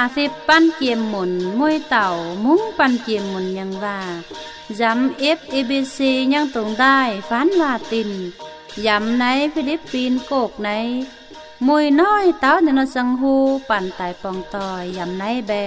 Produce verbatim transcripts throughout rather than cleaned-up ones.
สิบปั้นเกียมหมุนมวยเต่ามุ้งปั้นเกียมหมุนยังว่าย้ำเอฟเอบีซียังตรงได้ฟันลาตินย้ำในฟิลิปปินส์โกกในมวยน้อยเต้าในนสังหูปั่นไตปองตอยย้ำในแบ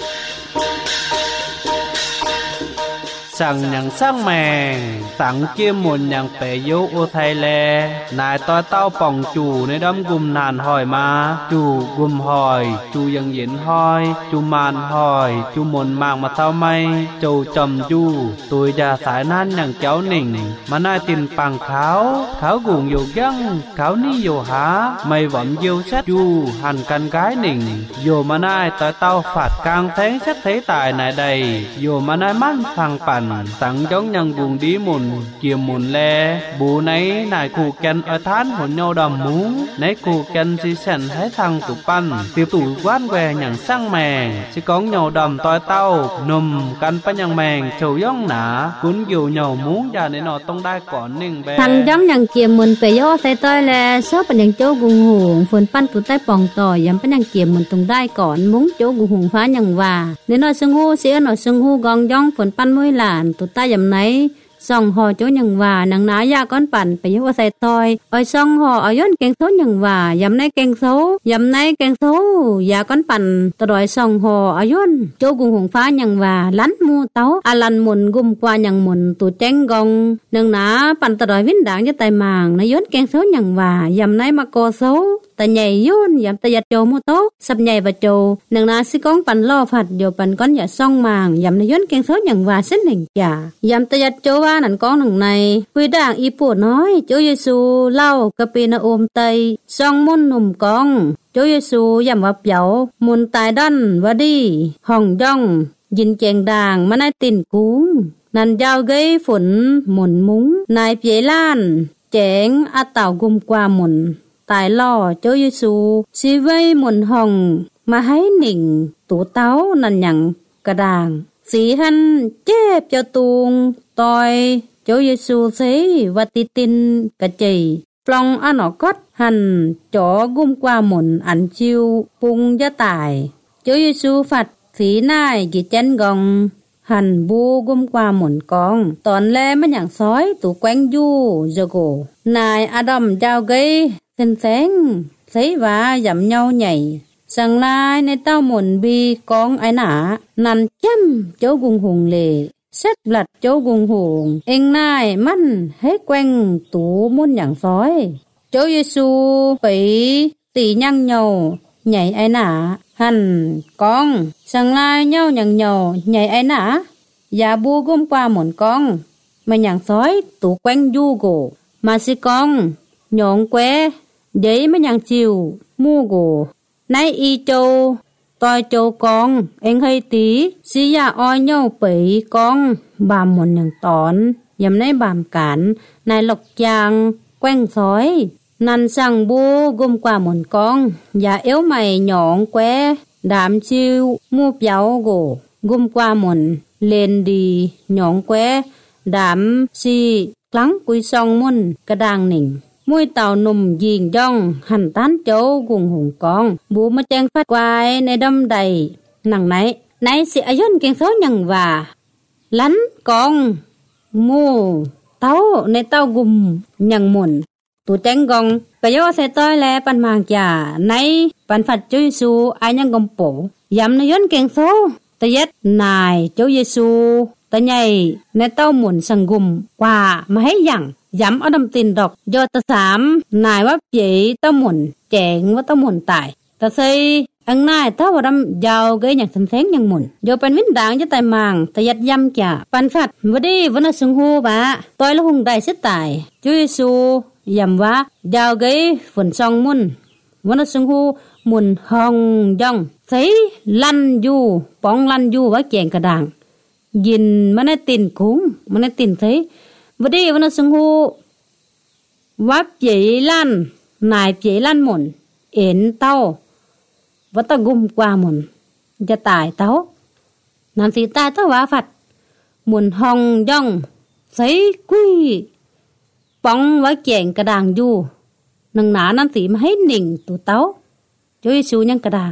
สั่งอย่างสร้างแมงสังเกียมหมุนอย่างเปยโยโอไทยแลนายต้อยเต้าป่องจู่ในดำกุมนานหอยมาจู่กุมหอยจู่ยังเย็นหอยจู่มานหอยจู่หมุนมากมาเท่าไม่จู่จอมจู่ตัวยาสายนั้นอย่างเจ้าหนิ่งมาหน้าตินปังเขาเขากุ่งอยู่ยังเขานี่อยู่หาไม่หวังเยียวชัดจู่หันกันกายหนิ่งโยมาหน้าต้อยเต้าฝาดกลางแทงชัดเทตายนายใดโยมาหน้ามั่นฟังปั่นสังจ้องยังบุงดีหมุนเกี่ยมหมุนแลบูในนายกูแกนอทานหุ่นเงาดำมุ้งในกูแกนสิเซนให้ทางตุปั้นติวตู่ว่านแหวอย่างสร้างแมงสิก้องเงาดำต้อยเต้านมกันปัญญังแมงโฉย่องหนากุนอยู่เงามุ้งอย่าในนอต้องได้ก่อนหนึ่งแบทางจ้องยังเกี่ยมหมุนไปย่อใส่ต้อยแลเสื้อปัญญังโจกุงหงฝนปั้นตุใต้ปองต่อยำปัญญังเกี่ยมหมุนตรงได้ก่อนมุ้งโจกุงหงฟ้าอย่างว่าในนอซึงหูเสียนอซึงหูกองย่องฝนปั้นมวยหลานตุใต้ยำไหนส่องห่อโจยังว่าหนังหนายาก้อนปั่นไปยกว่าใส่ตอยอ้อยส่องห่ออ้อยย้อนแกงโซยังว่ายำในแกงโซยำในแกงโซยาก้อนปั่นตรอยส่องห่ออ้อยย้อนโจกุงหงฟ้ายังว่าลันมูเต้าอลันหมุนกุมกว่ายังหมุนตูแจ้งกองหนังหนาปั่นตรอยวินด่างจะไตมางในย้อนแกงโซยังว่ายำในมะกอโซแต่ใหญ่ย้อนยำตะยัดโจมูโตสับใหญ่บะโจหนังหนาสิก้องปั่นล่อผัดโยปั่นก้อนอย่าส่องมางยำในย้อนแกงโซยังว่าเส้นหนึ่งจ่ายำตะยัดโจว่านั่นก้องหนึ่งในคุยด่างอีปูน้อยโจเยซูเล่ากะปีนาโอมไตซ่องมุ่นหนุ่มกองโจเยซูยำว่าเปียวมุนตายดันวะดีห้องย่องยินแจงด่างมาในติ่นกุ้งนันยาวเกยฝนหมุนมุ้งนายเปียล้านแจงอาเต่ากุมกว่าหมุนตายล่อโจเยซูซีไว้หมุนห้องมาให้หนิงตูเต้านันหยังกระด่างสีหันเจ็บเจ้าตุงตอยโจเยซูเสวัติตินกะเจยปลองอันออกดหันจ่อกุมกว่าหมุนอันชิวปุงจะตายโจเยซูฝัดสีหน้ากิเจนกองหันบูกุมกว่าหมุนกองตอนแลมันอย่างซอยตูแกว้งยู่เจโกนายอดัมเจ้าเกยเส้นแสงใส่ว่าหย่ำเงาใหญ่สังลายในเต้าหมุนบีกองไอหนานันจ้ำโจกุงหงเลเซ็ดบลัดโจกุงหงเอ็งนายมันให้แกว้งตูมุ่นอย่างซอยโจเยซูไปตียั่งเงาใหญ่ไอหนาหันกองสังลายเงาอย่างเงาใหญ่ไอหนาอย่าบูกุมกว่าหมุนกองมันอย่างซอยตูแกว้งยูโกมาสิกองหยองแกวเดี๋ยวมันอย่างจิวมู่โกในอีโจตอยโจกองเอ็งให้ตีสิยาอ้อยเน่าเป๋ยกองบามหมุนอย่างตอนยำในบามกันนายหลกยางแกว้งซอยนันสั่งบูกุมกว่าหมุนกองอย่าเอ้วใหม่หยองแกวดามชิวมู่เปียวโกกุมกว่าหมุนเลนดีหยองแกวดามซีคลังกุยซองมุ่นกระด่างหนิ่งมวยเต่าหนุ่มยิงย่องหันต้านโจกุงหงกองบูมาแจงฟัดไว้ในดำใดหนังไหนไหนสิอายุนเก่งโซยังว่าลันกองมูเต้าในเต้ากุมยังหมุนตูแจงกองกะโยเสต้อยแลปันมางจ่าในปันฟัดโจเยซูอายังกำโปยำในย้อนเก่งโซตะเย็ดนายโจเยซูตะใหญ่ในเต้าหมุนสังกุมกว่ามาให้ยังย้ำเอาดำตินดอกยอตะสามนายว่าเจ๋เต้าหมุนแจงว่าเต้าหมุนตายตะเซยอังนายเต้าว่าดำยาวเกยอย่างสันแสงอย่างหมุนโยเป็นวินด่างจะตายมางตะยัดย้ำจ่าปันฟัดวดีวันสุงหูบะต่อยละหงได้เสียตายจุยซูย้ำว่ายาวเกยฝนซองมุนวันสุงหูหมุนห้องย่องใส่ลั่นอยู่ป้องลั่นอยู่ว่าแจงกระด่างยินมันในตินคุ้งมันในตินใส่วดีวันสุงหูวับเจลั่นนายเจลั่นหมุนเอ็นเต้าวัตกุมกว่าหมุนจะตายเต้านันสีตายเต้าว่าฝัดหมุนห้องย่องใส่กุยป้องว่าแจงกระด่างอยู่นังหนานันสีมาให้หนิ่งตัวเต้าจุยสูยังกระด่าง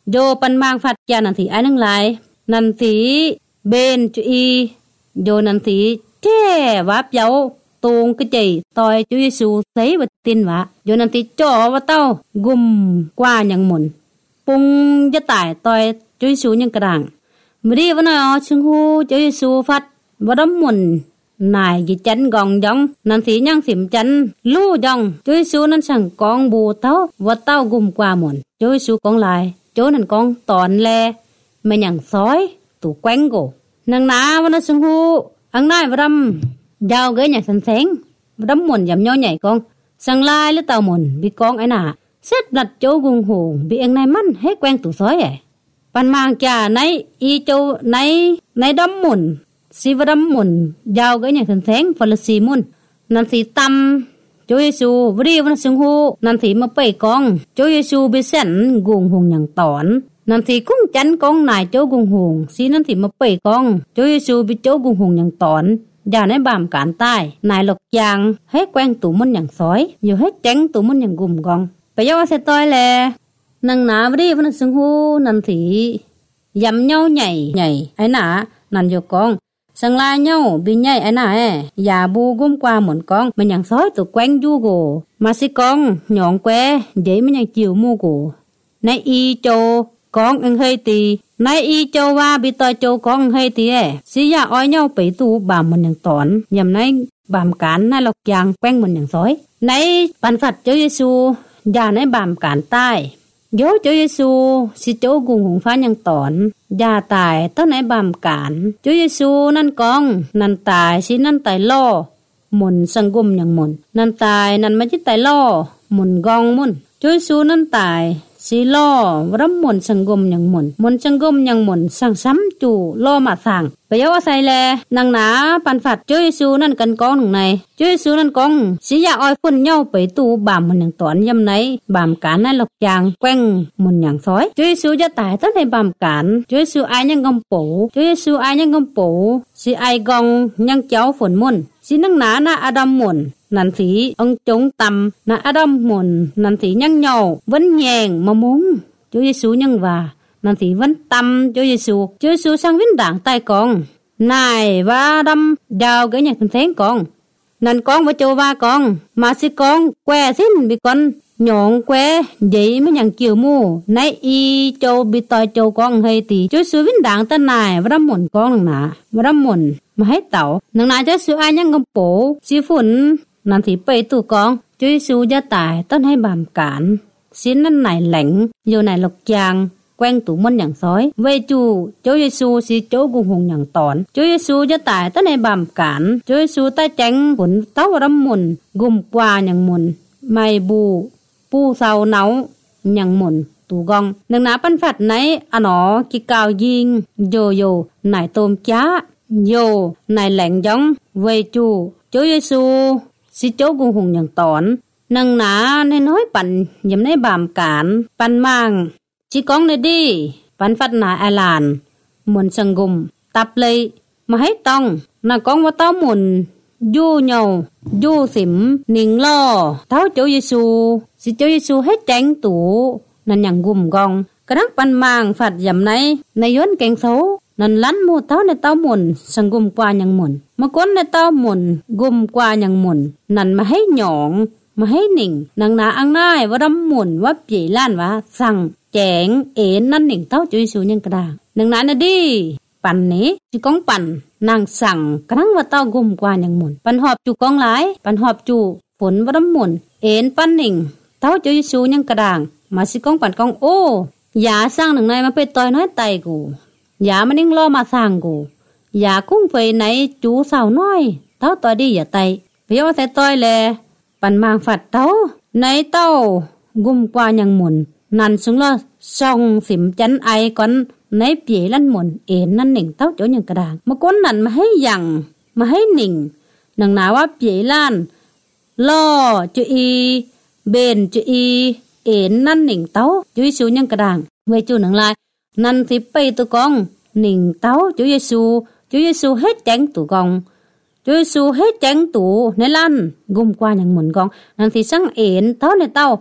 โยปันมางฟัดยานันทีไอ้นั่งหลายนันทีเบนจุอีโยนันทีเจ้วับเยาตูงกระใจตอยจุยสูใส่วัดตินวะโยนันทีจ่อว่าเต้ากุมกว่าอย่างหมุนปุงจะตายตอยจุยสูยังกระดังมรีวันนอชงหูจุยสูฟัดวัดหมุนนายกิจันกองยองนันทียังสิมจันลู่ยองจุยสูนั้นสั่งกองบูเต้าว่าเต้ากุมกว่าหมุนจุยสูกองลายโจนั่นกองตอนแลไม่หยังซอยตู่แกว้งโกนางนาวันนั้นชงหูอังนายวัดยาวเกยอย่างสันแสงวัดหมุนยำย่อใหญ่กองสังลายหรือเต่าหมุนบีกองไอ้หนาเสร็จหลัดโจกุงหูบีเองนายมันให้แกว้งตู่ซอยไอ้ปันมางจ่าในอีโจในในดำหมุนสีวดำหมุนยาวเกยอย่างสันแสงฟลสีมุนนันสีตำโจเยซูวรีวันสิงหูนันทีมาเปยกองโจเยซูบิเซนกุงหงอย่างตอนนันทีกุ้งจันกองนายโจกุงหงสีนันทีมาเปยกองโจเยซูบิโจกุงหงอย่างตอนอย่าในบามการใต้นายหลกยางให้แกว้งตู่มันอย่างซอยอยู่ให้แจ้งตู่มันอย่างกุ่มกองไปย่อเสตอยแลนางนาวรีวันสิงหูนันทียำเย้าใหญ่ใหญ่ไอ้หนานันโยกองสังลายเย้าบินใหญ่ไอ้หนาแอย่าบูกุมกว่าหมุนกองมันอย่างซอยตู่แกว้งยูโกมาสิกองหยองแกเดี๋ยวมันอย่างจิ๋วมูโกในอีโจกองอังเฮตีในอีโจว่าบิตอยโจกองเฮตีแอสิยาอ้อยเย้าไปตู่บามมันอย่างตอนยำในบามการในหลอกยางแกว้งมันอย่างซอยในปันสัตเจ้าเยซูอย่าในบามการใต้โยเจ้าเยซูสิโจกุงหงฟ้าอย่างตอนอย่าตายต้นในบามการเจ้าเยซูนั่นกองนั่นตายสินั่นตายล่อหมุนสังกุมอย่างหมุนนั่นตายนั่นไม่ใช่ตายล่อหมุนกองมุนเจ้าเยซูนั่นตายสีล่อรับหมุนสังกมอย่างหมุนหมุนสังกมอย่างหมุนสั่งซ้ำจู่ล่อมาสั่งไปยาวใส่แลนางหนาปันฝัดเจ้าเยซูนั่นกันกองหนึ่งในเจ้าเยซูนั่นกองสียาอ้อยฝุ่นเย้าไปตู่บามมันอย่างตอนยำไหนบามการนั่นหลอกยางแกว้งหมุนอย่างซอยเจ้าเยซูจะตายตั้งในบามการเจ้าเยซูอายยังกำปูเจ้าเยซูอายยังกำปูสีอายกองยังเจ้าฝนมุนสีนางหนาหน้าอดัมหมุนนันสีองจงตำนาอดัมหมุนนันสียังเหยาวันแยงมะมุงเจ้าเยซูยังว่านันสีวันตำเจ้าเยซูเจ้าเยซูsangวินด่างใต้กองนายว่าดำดาวcái nhà thần thánh conนันกองว่าโจว่ากองมาสิกองแกวสิ้นบิกอนหยองแกวใหญ่ไม่อย่างเกี่ยวมูในอีโจบิตอยโจกองเฮตีเจ้าเยซูวินด่างตะนายว่าดำหมุนกองหนาว่าดำหมุนมาให้เต่านางนาเจ้าเยซูอายังกำโปสีฝุ่นนันทีไปตู่กองเจ้าเยซูจะตายต้นให้บามการสิ้นนั่นไหนแหลงอยู่ไหนหลกยางแกว้งตู่มันอย่างซอยเวจูเจ้าเยซูสิโจกุงหงอย่างตอนเจ้าเยซูจะตายต้นในบามการเจ้าเยซูใต้แจ้งผลเต้ารำมุนกุมกว่าอย่างมุนไม่บูปูเศร้าเนาอย่างมุนตู่กองหนึ่งนาปันฝัดไหนอะหนอกิกาวยิงโยโย่ไหนโตมจ้าโยไหนแหลงยองเวจูเจ้าเยซูสิโจกุงหงอย่างตอนนางหนาในน้อยปั่นยำในบามการปั่นมั่งจีกองในดีปันฟัดนาไอลานหมุนสังกุมตับเลยมาให้ต้องนากองว่าเต้าหมุนยู่เหยายู่สิมนิงล่อเท้าเจ้าเยซูสิเจ้าเยซูให้แจ้งตู่นั่นอย่างกุมกองกระนักปันมางฝัดยำในในย้อนแกงโซนั่นลันมูเท้าในเต้าหมุนสังกุมกว่าอย่างหมุนมาก้นในเต้าหมุนกุมกว่าอย่างหมุนนั่นมาให้หยองมาให้หนิงนางนาอังนายว่าดำหมุนว่าเปียล้านว่าสั่งแจงเอ็นนั่นหนิงเต้าจุยสูยังกระดาหนึ่งนั้นนะดิปั่นนี้จีกองปั่นนางสั่งกระทั่งว่าเต้ากุมกว่าอย่างหมุนปันหอบจูกองหลายปันหอบจูฝนว่าดำหมุนเอ็นปั่นหนิงเต้าจุยสูยังกระดางมาสิกองปั่นกองโอ้อย่าสร้างหนึ่งในมาเป็นต่อยน้อยไตกูอย่ามันนิ่งล่อมาสร้างกูอย่าคุ้งเฟยไหนจูสาวน้อยเต้าต่อยดีอย่าไตเพียวแต่ต่อยแลปันมางฝัดเต้าในเต้ากุมกว่าอย่างหมุนนันซุงละส่องสิมจันไอก่อนในเปียลั่นหมุนเอ็นนั่นหนิงเต้าโจอย่างกระดางมาก้นนั่นมาให้ยังมาให้หนิงหนังหนาว่าเปียล้านล่อจุอีเบนจุอีเอ็นนั่นหนิงเต้าจุยสูอย่างกระดางเวจูหนังลายนันสิไปตัวกองหนิงเต้าจุยสูจุยสูhếtแจ้งตัวกองจุยสูhếtแจ้งตัวในลั่นกุมกว่าอย่างหมุนกองนันสิสังเอ็นเต้าในเต้า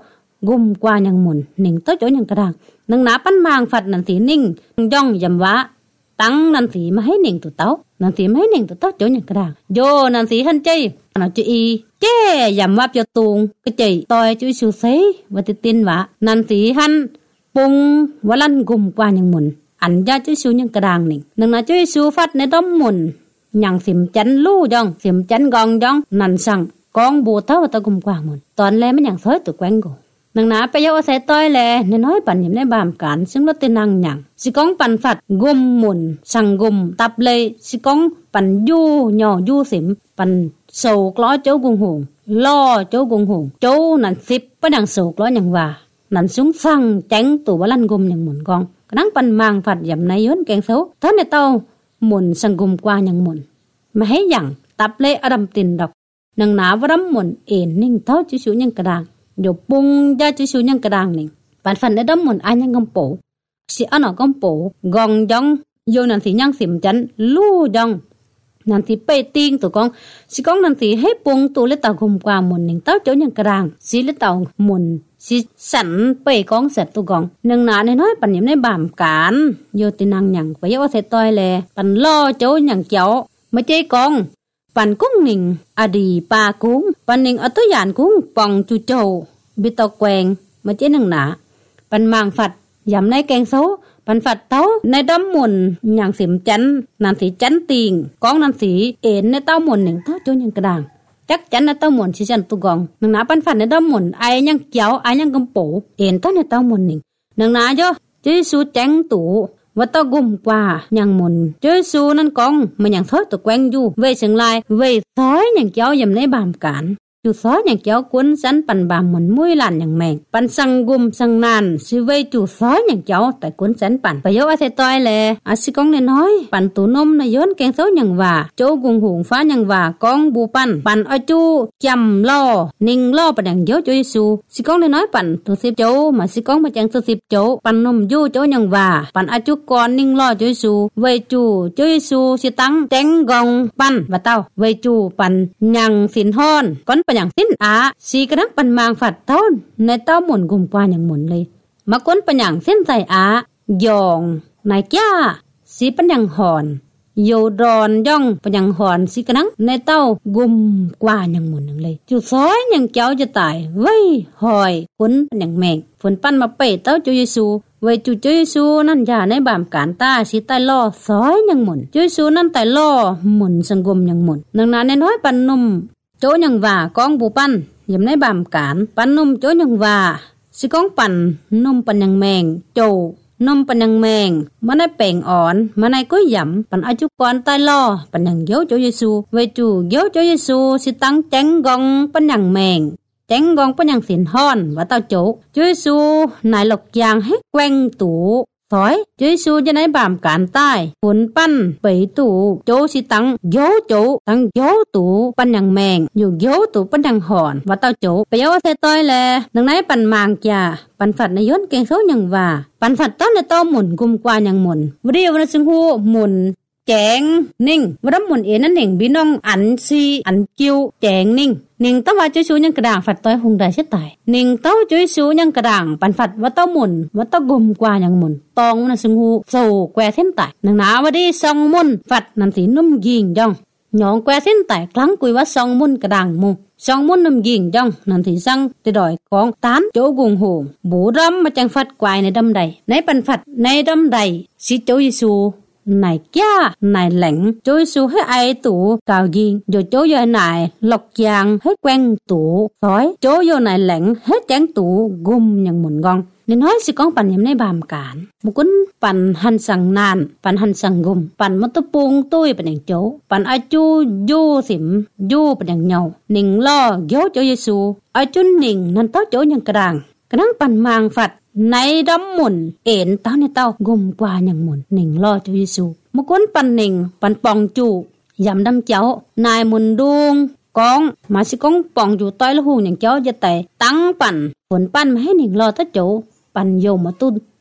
กุมกว่าอย่างหมุนหนิงเต้าโจอย่างกระดังนังหนาปั้นมางฝัดนันสีนิ่งย่องยำวะตั้งนันสีมาให้หนิงตัวเต้านันสีมาให้หนิงตัวเต้าโจอย่างกระดังโยนันสีหันใจนันจุอีเจ้ยำวับโยตูงก็ใจต่อยจุยสูเซวัติตินวะนันสีหันปุงวลันกุมกว่าอย่างหมุนอันยาจุยสูอย่างกระดังหนิงนังนาจุยสูฟัดในด้อมหมุนอย่างสิมจันลู่ย่องสิมจันกองย่องนันสั่งกองบูเต้าตะกุมกว่าหมุนตอนแรกมันอย่างซอยตัวแกงกูนังนาไปยาวใส่ต้อยแลน้อยๆปั่นยิ้มในบามการซึ่งรถตินังหยังสิก้องปั่นฝัดกุมหมุนสั่งกุมตับเลยสิก้องปั่นยู่หย่อยู่สิมปั่นโศกล้อโจ้กุงหงล่อโจ้กุงหงโจ้นั่นสิบปะดังโศกล้อหยังว่านั่นสูงสั่งแจ้งตัวลั่นกุมหยังหมุนกองกนังปั่นมางฝัดยิ้มในย้อนแกงเซาท่านในเต้าหมุนสั่งกุมกว่าหยังหมุนมาให้หยังตับเลยอดำตินดอกนังนาวรำหมุนเอ็นนิ่งเท่าจิ๋วๆยังกระด้างโยปุงยาจิ๋วๆยังกระด้างนิ่งปันฟันได้ดำหมุนอันยังกำโปสิอันออกกำโปกองยองโยนันสียังสิมจันลู่ยองนันสีเปติงตัวกองสิกองนันสีให้ปุงตัวเล็ดเต่ากุมกว่าหมุนนิ่งเท่าเจ้ายังกระด้างสีเล็ดเต่าหมุนสิสันเปกองเสร็จตัวกองนังนาในน้อยปันยิ้มในบามการโยตินังหยังไปยาวเสร็จต้อยแลปันล่อเจ้าหยังเจ้าไม่ใจกองปันกุ้งหนิงอดีปากุ้งปันหนิงอัตยานกุ้งปองจูโจบิตอแกงมาเจนังหนาปันมางฝัดยำในแกงโซปันฝัดเต้าในด้อมหมุนอย่างสิมจันนันสีจันติงกองนันสีเอ็นในเต้าหมุนหนึ่งเท่าโจยังกระด่างจักจันในเต้าหมุนชิจันตุกองนังหนาปันฝัดในด้อมหมุนไอยังเกี่ยวไอยังกำปูเอ็นเต้าในเต้าหมุนหนึ่งนังหนาโยจะสูแจงตูว่าต้องกุมกว่าอย่างหมุนเจอซูนั่นกองมันอย่างเท่าตัวแกงอยู่เวเสียงลายเวซ้อยอย่างเจ้ายำในบามการอยู่ซ้อยอย่างเจ้ากุนสันปันบามหมุนมุ้ยหลานอย่างแมงปันสังกุมสังนานสิเวจู่ซ้อยอย่างเจ้าแต่กุนสันปันประโยชน์อาศัยต้อยแลอาศิกองน้อยปันตูนมในย้อนแกงเท้าอย่างว่าโจกุงหงฟ้าอย่างว่ากองบูปันปันอจูจำล่อนิ่งล่อปันอย่างเยอะโจยซูสิกองน้อยปันตัวสิบโจมาสิกองมาจังตัวสิบโจปันนมยู่โจอย่างว่าปันอจูกอนนิ่งล่อโจยซูเวจู่โจยซูสิตังแจงกองปันว่าเต้าเวจู่ปันยังสินฮ้อนก้อนปันอย่างสิ้นอาสีกระนักปันมางฝัดเท่าในเต้าหมุนกุมกว่าอย่างหมุนเลยมาก้นปันอย่างเส้นใส่อายองนายก้าสีปันอย่างหอนโยดอนย่องปันอย่างหอนสีกระนักในเต้ากุมกว่าอย่างหมุนอย่างเลยจุดซ้อยอย่างเจ้าจะตายเว้ยหอยก้นปันอย่างแมงฝนปั้นมาเปเต้าโจเยซูไว้จุดโจเยซูนั่นอย่าในบามการตาสีใต้ล่อซ้อยอย่างหมุนโจเยซูนั่นใต้ล่อหมุนสังกมอย่างหมุนนางนานในน้อยปันนุ่มโจยังว่ากองบูปันยำในบามการปันนุ่มโจยังว่าสิกองปันนุ่มปันยังแมงโจนุ่มปันยังแมงมันได้แป่งอ่อนมันได้ก้อยยำปันอาจุกรใต้ล่อปันยังเย้าโจเยซูไว้จู่เย้าโจเยซูสิตั้งแจ้งกองปันยังแมงแจ้งกองปันยังสินฮ้อนว่าเต้าโจโจเยซูนายหลกยางให้แกว่งตูถอยโจเยซูจะในบามการใต้ฝนปั้นไปตู่โจสิตังโยโจตังโยตู่ปันอย่างแมงอยู่โยตู่ปันอย่างหอนว่าเต้าโจไปเอาเสต้อยแลดังนั้นปันมางจ่าปันฝัดในย้อนแกงโซอย่างว่าปันฝัดต้นในโตหมุนกุมกว่าอย่างหมุนวิดีโอวันซึ่งหูหมุนแจงนิ่งวันหมุนเอ็นนั่นเองพี่น้องอันซีอันคิวแจงนิ่งนิ่งต้าว่าจุยซูยังกระด่างฝัดต้อยหงได้เสียตายนิ่งเต้าจุยซูยังกระด่างปันฝัดว่าเต้าหมุนว่าเต้ากุมกว่าอย่างหมุนตองนั่นซึ่งหูโซแกวเส้นตายหนังหนาวันดีซองมุนฝัดนั่นสีนุ่มยิงย่องหยองแกวเส้นตายครั้งกุยว่าซองมุนกระด่างมุซองมุนนุ่มยิงย่องนั่นสีสั่งติดอยของตานโจกุงหงบูรำมาจังฝัดกวายในดำใดในปันฝัดในดำใดสิโจยซูนายแก่นายแหลงโจยสูให้ไอตู่กาวยิงโยโจยนายหลอกยางให้แกว่งตู่ถอยโจโยนายแหลงให้แจ้งตู่กุมอย่างหมุนกองในน้อยสิกองปันยำในบามการมุกุนปันหันสังนานปันหันสังกุมปันมัตปุงตุ้ยเป็นอย่างโจปันอาจูยูสิมยูเป็นอย่างเหาหนิงล่อโยโจยสูอาจุนหนิงนั่นเต้าโจอย่างกระด้างกระนั่งปันมางฝัดในดำหมุนเอ็นเต้าในเต้ากุมกว่าอย่างหมุนหนิงล่อโจยสูมุกุนปันหนิงปันปองจูยำดำเจ้านายหมุนดุงกองมาสิกองปองอยู่ต้อยละหูอย่างเจ้าจะแต่ตั้งปั่นฝนปั้นมาให้หนิงรอตะโจปันโยมาตุน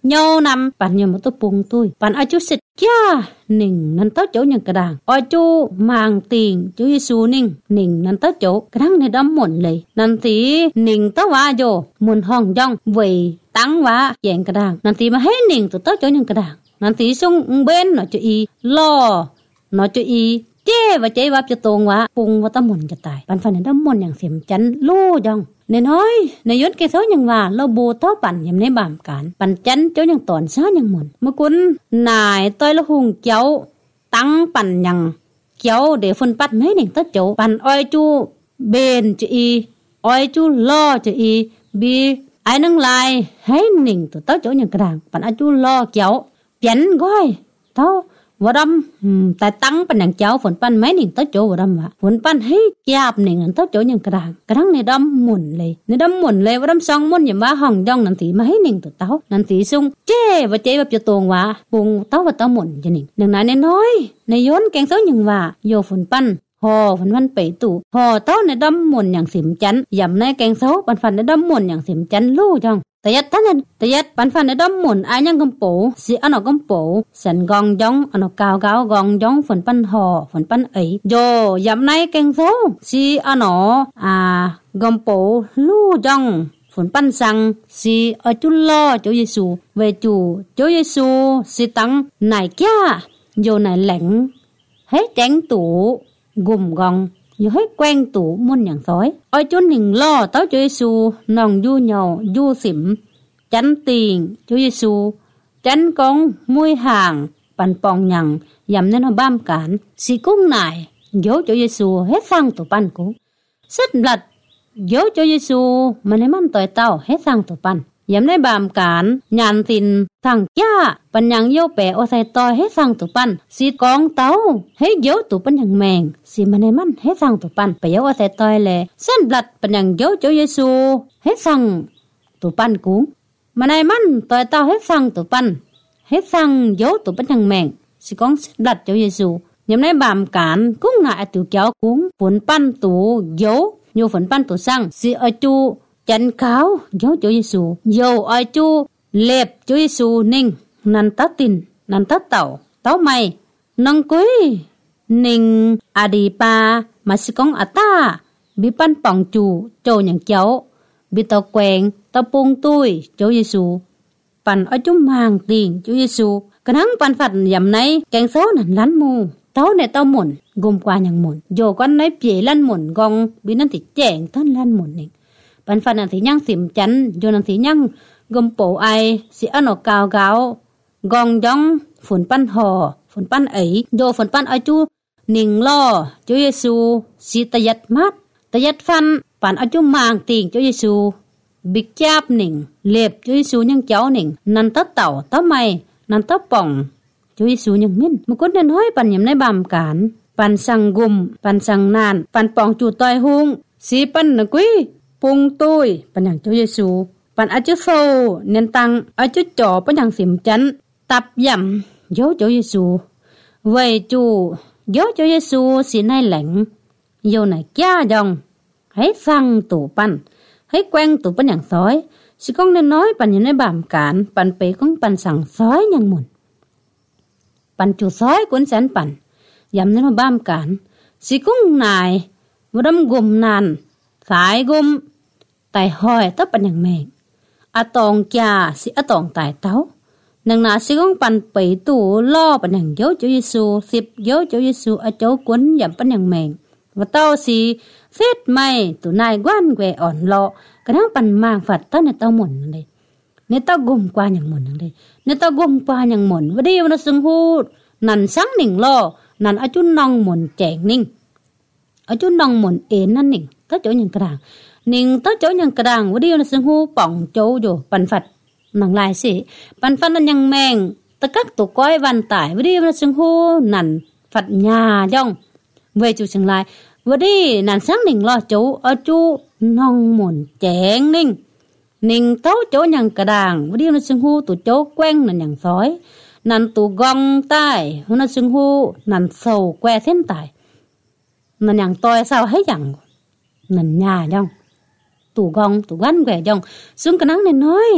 nhau năm bạn nhiều một tô bùng tôi bạn ai chú xịt cha nình năn tới chỗ những cái đàng ai chú mang tiền chú Giêsu nình nình năn tới chỗ cái đàng này đâm muộn lấy năn tí nình tới quá vô muộn hòn dong vì tăng quá chèn cái đàng năn tí mà hết nình từ tới chỗ những cái đàng năn tí xuống bên nó cho y lo nó cho y chế và chế vào cho tuồng quá cùng vào tâm muộn cho tài bạn phải nên đâm muộnอย่างxiêm chắn lu dong nên nóiในยศcái số nhân vàเราbù tócปั่นยำในบามการปั่นจันเจ้ายังตอนซ้ายังหมุนเมื่อคุณนายต้อยละหุงเจ้าตั้งปั่นยังเจ้าเดี๋ยวฝนปัดไม่หนึ่งต้นเจ้าปั่นอ้อยจูเบนจะอีอ้อยจูล่อจะอีบีไอ้นั่งลายให้หนึ่งตัวเต้าเจ้ายังกระด่างปั่นอ้อยจูล่อเจ้าเปลี่ยนก้อยเท่าว่าดำแต่ตั้งเป็นอย่างเจ้าฝนปั้นไม่หนึ่งต้นโจว่าดำวะฝนปั้นให้แยบหนึ่งต้นโจอย่างกระด่างกระทั่งในดำหมุนเลยในดำหมุนเลยว่าดำซองมุนอย่างว่าห้องย่องนันทีมาให้หนึ่งตัวเต้านันทีซุ่งเจ้ว่าเจ้แบบจะตวงว่าปุงเต้าว่าเต้าหมุนจะหนึ่งหนึ่งนั้นน้อยในย้อนแกงเต้าอย่างว่าโยฝนปั้นพอฝนวันไปตู่พอเต้าในดำหมุนอย่างสิมจันยำในแกงเต้าปันฟันในดำหมุนอย่างสิมจันลู่จังแต่ยัดท่านนั้นแต่ยัดปันฟันในดำหมุนอายังกำปูสิอันออกกำปูสันกองยองอันออกกาวกาวกองยองฝนปันห่อฝนปันเอ๋ยโยยำในแกงโซ่สิอันออ่ากำปูลู่จองฝนปันสังสิอจุลล้อเจ้าเยซูเวจูเจ้าเยซูสิตังไหนแก่โยไหนแหลงให้แจ้งตู่กุ่มกองอยู่ให้แกว้งตู่มุ่นอย่างซ้อยอ้อยจุนหนึ่งล่อเต้าเจ้าเยซูนองยู่เหยายู่สิมจันติงเจ้าเยซูจันกองมวยห่างปันปองหยังยำในบ้ามการสีกุ้งนายโยเจ้าเยซูให้สร้างตัวปันกุ้งสัดหลัดโยเจ้าเยซูมันให้มันต่อยเต้าให้สร้างตัวปันยำในบามการยานตินทางจ้าปัญญังโยแปะโอไซตอยให้สร้างตุปันสีกองเต้าให้โยตุปัญญังแมงสีมันในมันให้สร้างตุปันไปโยโอไซตอยแลเส้นบลัดปัญญังโยเจ้าเยซูให้สร้างตุปันกุ้งมันในมันต่อยเต้าให้สร้างตุปันให้สร้างโยตุปัญญังแมงสีกองเส้นบลัดเจ้าเยซูยำในบามการกุ้งหน้าตุเจ้ากุ้งฝนปั้นตูโยโยฝนปั้นตุสร้างสีอจูจันขาวโยเจ้าเยซูโยอจูเล็บเจ้าเยซูนิ่งนันตาตินนันตาเต่าเต่าไม่นังกุยนิ่งอดีปามาสิกองอัตตาบิปันป่องจูโจอย่างเจ้าบิตาแกงตาปงตุยเจ้าเยซูปันอจุมหางติงเจ้าเยซูกระทั่งปันฝัดยำในแกงโซ่นันลันมูเต้าในเต้าหมุนกุมกว่าอย่างหมุนโยก้อนในเปียลันหมุนกองบินันติแจงท่านลันหมุนเองปันฝันนันติยังสิมจันโยนันติยังกุมโปไอสิอันอกกาวกาวกองยองฝนปั้นห่อฝนปั้นเอ๋ยโยฝนปั้นอาจูหนิงล่อเจ้าเยซูสีตยัดมัดตยัดฟันปันอาจูมางติงเจ้าเยซูบิกจับหนิงเล็บเจ้าเยซูยังเจ้าหนิงนันตะเต่าตะไม่นันตะป่องเจ้าเยซูยังมิ้นมุกุนเดินห้อยปันยำในบามการปันสังกุมปันสังนานปันป่องจูต่อยหุงสีปันนกุยปุงตุยปันอย่างเจ้าเยซูปันอาจุโซเนียนตังอาจุจ่อปันอย่างสิมจันตับยำโยเจ้าเยซูเวจูโยเจ้าเยซูสีในแหลงโยไหนแก่ยองให้ฟังตู่ปันให้แกว้งตู่ปันอย่างซ้อยสิกองเนน้อยปันอยู่ในบามการปันเปของปันสั่งซ้อยอย่างหมุนปันจูซ้อยกวนแสนปันยำในมาบามการสิกุ้งนายวัดำกุมนานสายกุมไต่ห้อยตะปันอย่างแมงอะตองจ่าสิอะตองไต่เต้านังนาสิกองปันไปตู่ล่อปันอย่างโยเจ้าเยซูสิบโยเจ้าเยซูอะโจกวนยำปันอย่างแมงว่าเต้าสิเฟดไม่ตัวนายกวนแกอ่อนรอกระทั่งปันมางฝัดต้นในเต้าหมุนเลยในเต้ากุมกว่าอย่างหมุนเลยในเต้ากุมกว่าอย่างหมุนวันนี้วันสึงหูนันสังหนิงล่อนันอาจุนนองหมุนแจงนิ่งอาจุนนองหมุนเอ็นนั่นหนิงเต้าโจอย่างกระด่างหนิงเต้าโจอย่างกระด่างวันนี้วันสึงหูป่องโจอยู่ปันฝัดหนังลายสิปันฝัดนั่นยังแมงตะกักตัวก้อยวันตายวันนี้วันสึงหูนันฝัดยาย่องเวจูเชียงรายวันนี้นันสังหนิงล่อโจอาจูนองหมุนแจงนิ่งหนิงเต้าโจอย่างกระด่างวันนี้วันสึงหูตัวโจแกว้งนั่นอย่างซ้อยนันตูกองใต้หัวนันซึงหูนันโซแกวเส้นตายนันอย่างตอยเศร้าให้อย่างนันยาย่องตูกองตูกันแกว่ย่องซึ่งกระนังน้อย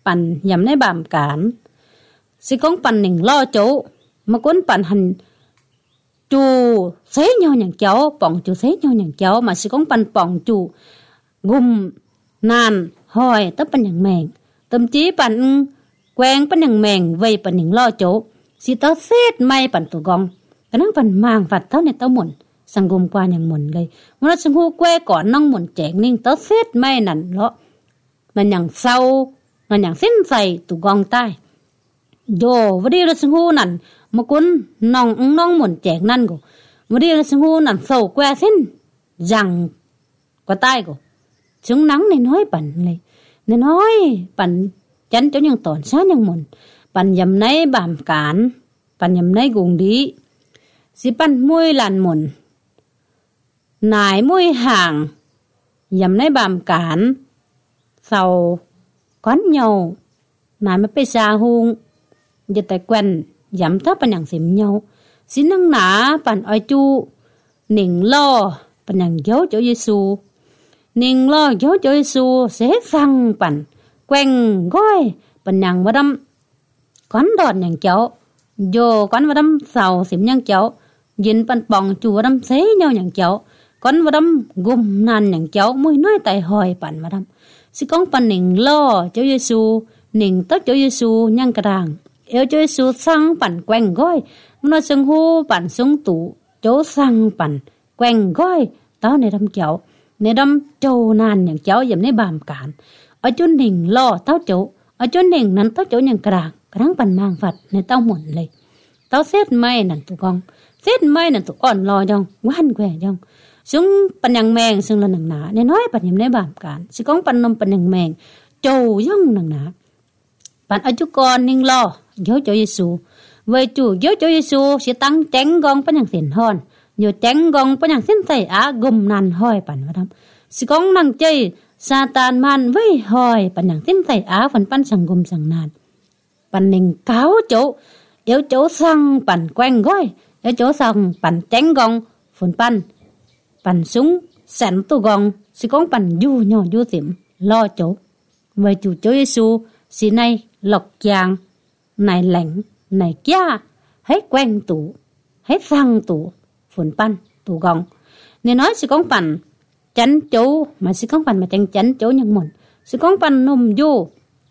ปั่นยำในบามการสิก้องปั่นหนึ่งล่อโจมาก้นปั่นหันจูเสยnhauอย่างเจ้าป่องจูเสยnhauอย่างเจ้ามาสิก้องปั่นป่องจูงุมนานหอยตะปั่นอย่างแมงตำจีปั่นแกวงปั่นอย่างแมงไว้ปั่นหนึ่งล่อโจสิเต้าเซดไม่ปั่นตัวกองก็นั่งปั่นมางฝัดเท่าในเต้าหมุนสังกมกว่าอย่างหมุนเลยมันสังหูแกวก่อนนั่งหมุนแจงนิ่งเต้าเซดไม่นั่นเลาะมันอย่างเศร้ามันอย่างสิ้นใส่ตัวกองใต้โยวันนี้เราสังหูนั่นมากุนน้องน้องหมุนแจงนั่นกูวันนี้เราสังหูนั่นเศร้าแกวสิ้นยังกว่าใต้กูจึงนังในน้อยปั่นเลยในน้อยปั่นจันเจ้าอย่างตอนช้าอย่างหมุนปั่นยำในบามการปั่นยำในกุงดีสิปั่นมวยลานหมุนนายมวยห่างยำในบามการเศร้าก้อนเหยานายมาไปซาหุงอย่าแต่แกวนยำถ้าปั่นอย่างเสียมเหยาสินังหนาปั่นอ้อยจูหนิงล่อปั่นอย่างเย้าเจ้าเยซูหนิงล่อเย้าเจ้าเยซูเสฟังปั่นแกว่งก้อยปั่นอย่างมาดำก้อนดอดอย่างเจ้าโยก้อนมาดำเศร้าเสียมอย่างเจ้ายินปั่นป่องจูมาดำเสยเหยาอย่างเจ้าก้อนมาดำกุมนานอย่างเจ้ามวยน้อยไตหอยปั่นมาดำสิก้องปั่นหนิงล่อเจ้าเยซูหนิงต๊อกเจ้าเยซูยังกระด้างเอวเจ้าเยซูสั่งปั่นแกว่งก้อยมันเอาซึ่งหูปั่นซึ่งตู่โจ้สั่งปั่นแกว่งก้อยเต้าในดำเจ้าในดำโจนานอย่างเจ้าอย่างในบามการเอาจนหนิงล่อเต้าโจเอาจนหนิงนั้นเต้าโจอย่างกระด้างกระด้างปั่นมางฝัดในเต้าหมุนเลยเต้าเส้นไม้นั่นตุกองเส้นไม้นั่นตุอ่อนรอยองว่านแกว่ยองซึ่งปัญญังแมงซึ่งละหนังหนาในน้อยปัญญังในบามการสิก้องปันนมปัญญังแมงโจย่องหนังหนาปันอจุกรนิ่งล่อเยอะเจ้าเยซูเวจูเยอะเจ้าเยซูสิตั้งแจ้งกองปัญญังเสียนฮอนอยู่แจ้งกองปัญญังเส้นใส่อากมนันห้อยปันวะทำสิก้องนังใจซาตานมันไว้ห้อยปัญญังเส้นใส่อาฝันปันสังกมสังนานปันหนึ่งเก้าโจเอวโจสั่งปันแกว่งก้อยเอวโจสั่งปันแจ้งกองฝนปันปั่นsúng sẵn tu gong si conปั่นdu nhỏ du tiệm lo chỗ về chủ Chúa Giêsu si nay lọc giang này lạnh này kia hết quen tủ hết răng tủ phunปั่น tu gong nên nói si conปั่น chánh chỗ mà si conปั่น mà chánh chánh chỗ nhân mồn si conปั่น nôm du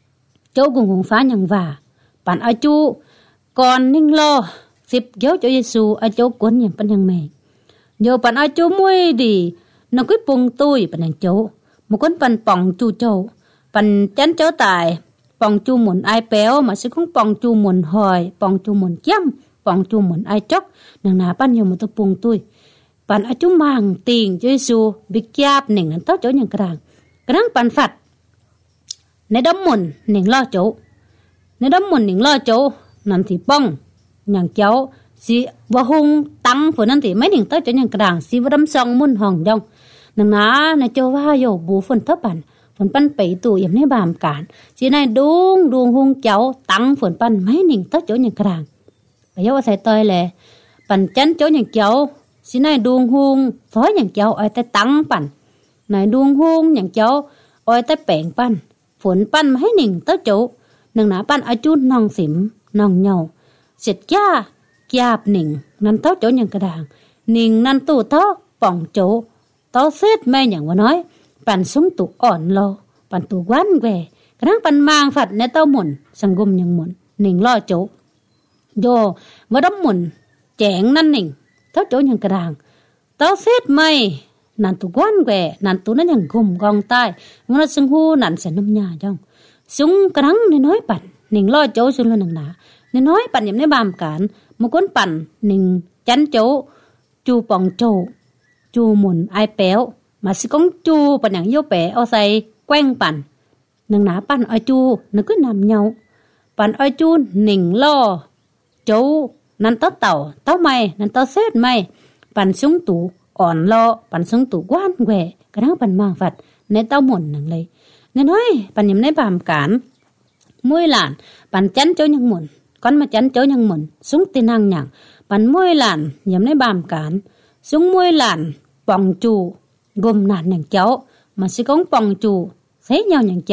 chỗ cùng hùng phá nhân vàปั่น ở chu còn ninh lo xịp dấu Chúa Giêsu ở chỗ cuốn nhânปั่นnhân mẹ nhờปั่น ở chỗ muối đi nó cứ bùng tôiปั่น nhân chỗ một conปั่น bỏng chu chỗปั่น chánh chỗ tại bỏng chu muộn ai béo mà sẽ không bỏng chu muộn hỏi bỏng chu muộn chăm bỏng chu muộn ai chóc nàng nàปั่น nhiều một tôi bùng tôiปั่น ở chỗ màng tiền Chúa Giêsu bị chạp nền nó tốt chỗ nhân cái đàng cái đàngปั่น phạtในดำมุนหนิงล่อโจในดำมุนหนิงล่อโจนั่นที่ป้องอย่างเจ้าสิว่าหงตังฝนนั่นที่ไม่หนิงเต้าโจอย่างกระด่างสิว่าดำซองมุนห้องยองนังนาในเจ้าว่าโยบูฝนเท่าปันฝนปันไปตู่ยำในบามการสิในดวงดวงหงเจ้าตังฝนปันไม่หนิงเต้าโจอย่างกระด่างไปยกว่าใส่ตอยแหละปันจันโจอย่างเจ้าสิในดวงหงฟ้อยอย่างเจ้าอ้อยแต่ตังปันในดวงหงอย่างเจ้าอ้อยแต่แปลงปันฝนปั่นมาให้หนิงเต้าโจหนึ่งหนาปั่นอาจุนนองสิมนองเหยาเสร็จจ้าแกบหนิงนั่นเต้าโจอย่างกระด่างหนิงนั่นตู่เต้าป่องโจเต้าเซตแม่อย่างว่าน้อยปั่นซุ้มตู่อ่อนโลปั่นตู่วันแหวกระทั่งปั่นมางฝัดในเต้าหมุนสังกุมอย่างหมุนหนิงล่อโจโยว่าดำหมุนแจงนั่นหนิงเต้าโจอย่างกระด่างเต้าเซตไม่นั่นตุกวันแหวนั่นตุนั่นอย่างกุมกองใต้มันซึ่งหูนั่นเสนมยาจ้องซุ้งกระดังในน้อยปั่นหนิงล่อโจซึ่งละหนังหนาในน้อยปั่นอย่างในบามการมุก้นปั่นหนิงจันโจจูปองโจจูหมุนไอเป๋วมาสิกงจูปั่นอย่างโยเป๋เอาใส่แกว้งปั่นหนังหนาปั่นอ้อยจูนึกก็นำเหยาปั่นอ้อยจูหนิงล่อโจนั่นเต้าเต่าเต้าไม่นั่นเต้าเซตไม่ปั่นซุ้งตู่อ่อนรอปั่นซึ่งตู่กว้านแหวกระทั่งปั่นมางฝัดในเต้าหมุนหนังเลยในน้อยปั่นยำในบามการมวยหลานปั่นจันโจยังหมุนก้อนมาจันโจยังหมุนซุ้งตีนางหยังปั่นมวยหลานยำในบามการซุ้งมวยหลานป่องจูกลมนานอย่างเจ้ามาสิกงป่องจูใช้ยาวอย่างเจ้า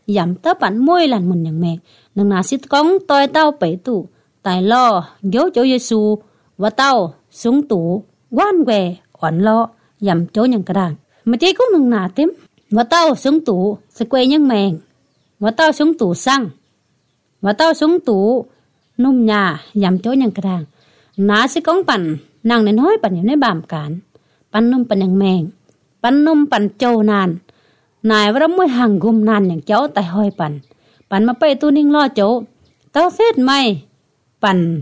giảm tớ bản môi làn mùn nhàng mẹ nâng ná xít cóng tôi tao bể tủ tài lo dấu chỗ Giê-xu và tao xuống tủ quan què oán lo giảm chỗ nhàng cả đàng mà chế cũng nâng ná tím và tao xuống tủ sẽ quay nhàng mèng và tao xuống tủ xăng và tao xuống tủ nôm nhà giảm chỗ nhàng cả đàng ná sẽ cóng bản nàng nên nói bản nhàng nấy bàm cán bản nôm bản nhàng mèng bản nôm bản châu nàn nài và đâm môi hàng gồm nàn nhàng cháu tại hoi bản bản mà bày tu ninh lo chỗ tao phết mày bản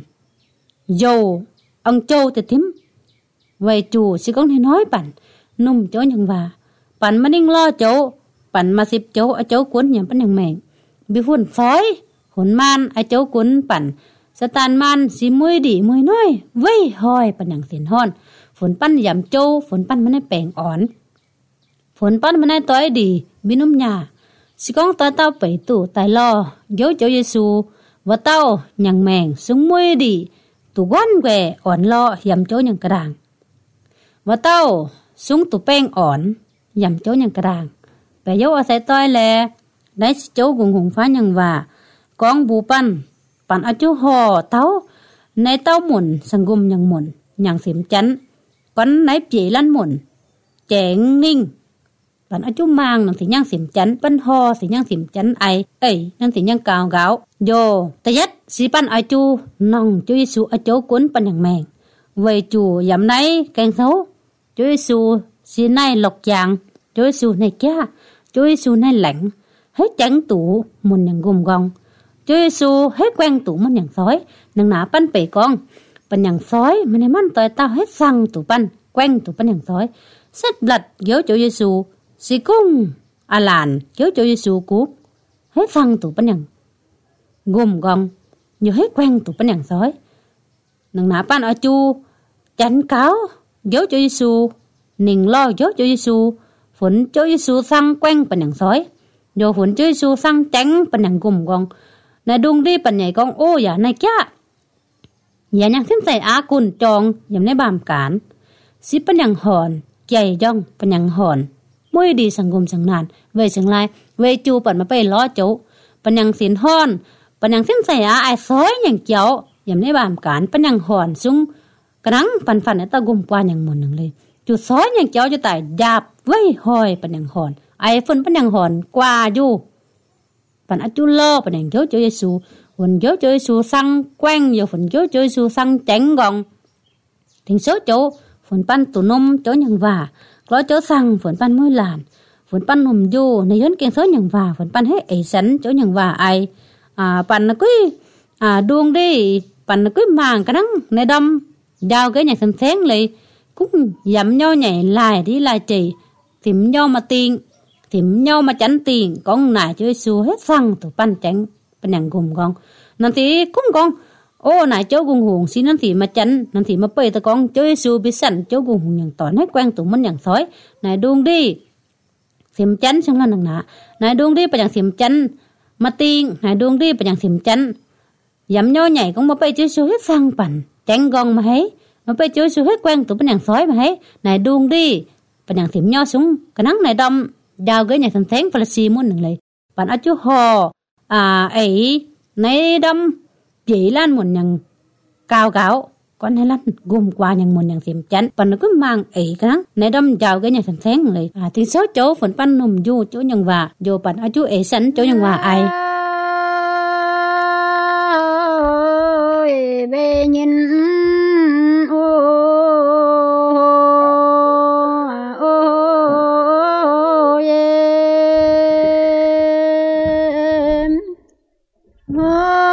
dầu ông châu thì thím vậy chủ sẽ có thể nói bản nôm chỗ nhàng và bản mà ninh lo chỗ bản mà xịp chỗ ở chỗ cuốn nhàng bản nhàng mèng bị hồn phói hồn man ở chỗ cuốn bản sa tàn man xí môi đỉ môi nói vây hoi bản nhàng tiền hòn phồn pan giảm châu phồn pan mà này bèn ỏn phồn pan mà này tối đi bên nôm nhà xí con tối tao bảy tủ tài lo dấu chỗ Giê-xu và tao nhàng mèng xuống môi đi tủ quan què ỏn lo giảm chỗ nhàng cả đàng và tao xuống tủ bèn ỏn giảm chỗ nhàng cả đàng bé dấu ở thái toi lè đấy chỗ cùng hùng phá nhàng và con bù pan pan ở chỗ hò tao này tao muộn sang gum nhàng muộn nhàng xỉm chắn con nấy chỉ lăn muộn chén ninh bạn ở chỗ mang năng thì nhang xỉm chắn ban ho thì nhang xỉm chắn ai ấy năng thì nhang cào gáo vô ta dắt xí ban ở chỗ nòng chỗ Giê-xu ở chỗ cuốn ban nhàng mèng về chủ giảm nấy càng xấu chỗ Giê-xu xí này lộc chàng chỗ Giê-xu này kia chỗ Giê-xu này lạnh hết trắng tủ muôn nhàng gồm gong chỗ Giê-xu hết quen tủ muôn nhàng sói năng nã ban bể con ban nhàng sói mà này man tỏi tao hết sang tủ ban quen tủ ban nhàng sói xét lật dấu chỗ Giê-xu xí cung à làn dấu chỗ Giê-xu cú hết sang tủ ban nhàng gồm gong nhiều hết quen tủ ban nhàng sói năng nã ban ở chu chắn cáo dấu chỗ Giê-xu nình lo dấu chỗ Giê-xu phun chỗ Giê-xu sang quen ban nhàng sói vô phun chỗ Giê-xu sang tránh ban nhàng gồm gong này đung đi ban nhảy con ô giả này kia nhà nhang xin say á cùn tròn nhầm nấy bàm cán xí ban nhang hòn chạy dong ban nhang hòn môi đi sang gồm sang nàn về sang lai về chu ban mà bay lo chỗ ban nhang xin hòn ban nhang xin say á ai sói nhang cháu nhầm nấy bàm cán ban nhang hòn sung cái nắng pan pan ấy ta gồm qua nhang mồn nhang lên chu sói nhang cháu cho tài đạp với hoi ban nhang hòn ai phân ban nhang hòn qua du pan á chu lo ban nhang dấu chỗ Giê-xu phần dấu chơi su xăng quen giờ phần dấu chơi su xăng chén gòn thì số chỗ phần pan tủ nôm chỗ nhàng và có chỗ xăng phần pan môi làn phần pan nôm du này lớn kiên số nhàng và phần pan hết ấy sẵn chỗ nhàng và ai à pan nó cứ à đuông đi pan nó cứ màng cái nắng này đâm đào cái nhàng xanh xén lại cũng dặm nhau nhảy lại đi lại chỉ tìm nhau mà tiền tìm nhau mà tránh tiền con nải chơi su hết xăng tủ pan chén pan nhàng gồm gòn nanti cũng con ô nãy chỗ gung hùng xin nanti mà chắn nanti mà bơi ta con chỗ Giê-xu biết sẵn chỗ gung hùng nhàng tỏi hết quen tụi mình nhàng sói này đuông đi xìm chắn xong là nằng nã này đuông đi bà nhàng xìm chắn mà tiên này đuông đi bà nhàng xìm chắn dám nhau nhảy cũng mà bơi chỗ Giê-xu hết sang bản chén gòn mà hết mà bơi chỗ Giê-xu hết quen tụi mình nhàng sói mà hết này đuông đi bà nhàng xìm nhau xuống cái nắng này đâm đào cái nhà thành thén phải là xì muốn nằng lại bạn ở chỗ hò à ấy này đâm chỉ lan một nhằng cao gạo con hay lan gồm qua nhằng một nhằng xìm chắn và nó cứ mang ấy cái nắng này đâm chào cái nhà thành thén lại à thì số chỗ phần pan nằm du chỗ nhằng và vô bạn ở chỗ ấy sẵn chỗ nhằng và ai ôi bê nhìn oh